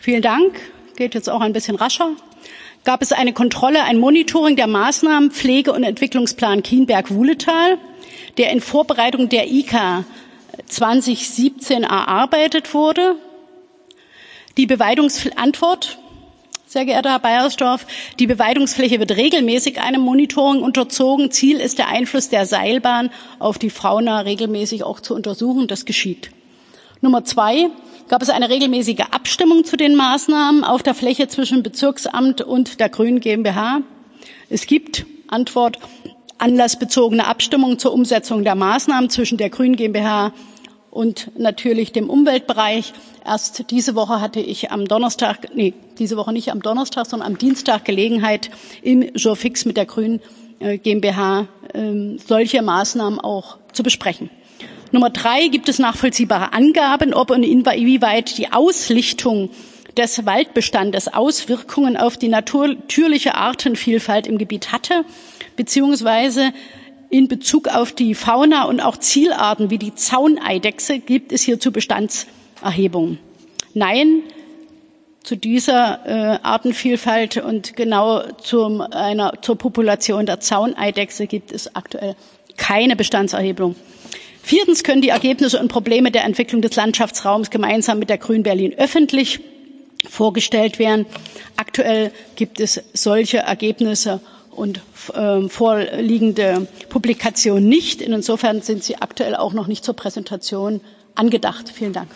Vielen Dank. Geht jetzt auch ein bisschen rascher. Gab es eine Kontrolle, ein Monitoring der Maßnahmen Pflege- und Entwicklungsplan Kienberg-Wuhletal, der in Vorbereitung der IKA 2017 erarbeitet wurde. Die Beweidungsantwort, sehr geehrter Herr Beiersdorf, die Beweidungsfläche wird regelmäßig einem Monitoring unterzogen. Ziel ist der Einfluss der Seilbahn auf die Fauna regelmäßig auch zu untersuchen. Das geschieht. Nummer 2. Gab es eine regelmäßige Abstimmung zu den Maßnahmen auf der Fläche zwischen Bezirksamt und der Grün GmbH? Es gibt, Antwort, anlassbezogene Abstimmung zur Umsetzung der Maßnahmen zwischen der Grün GmbH und natürlich dem Umweltbereich. Erst diese Woche hatte ich am Donnerstag, diese Woche nicht am Donnerstag, sondern am Dienstag Gelegenheit, im Jour fix mit der Grün GmbH solche Maßnahmen auch zu besprechen. Nummer 3, gibt es nachvollziehbare Angaben, ob und inwieweit die Auslichtung des Waldbestandes Auswirkungen auf die natürliche Artenvielfalt im Gebiet hatte, beziehungsweise in Bezug auf die Fauna und auch Zielarten wie die Zauneidechse gibt es hierzu Bestandserhebungen? Nein, zu dieser Artenvielfalt und genau zur Population der Zauneidechse gibt es aktuell keine Bestandserhebung. 4. können die Ergebnisse und Probleme der Entwicklung des Landschaftsraums gemeinsam mit der Grün Berlin öffentlich vorgestellt werden. Aktuell gibt es solche Ergebnisse und vorliegende Publikationen nicht. Insofern sind sie aktuell auch noch nicht zur Präsentation angedacht. Vielen Dank.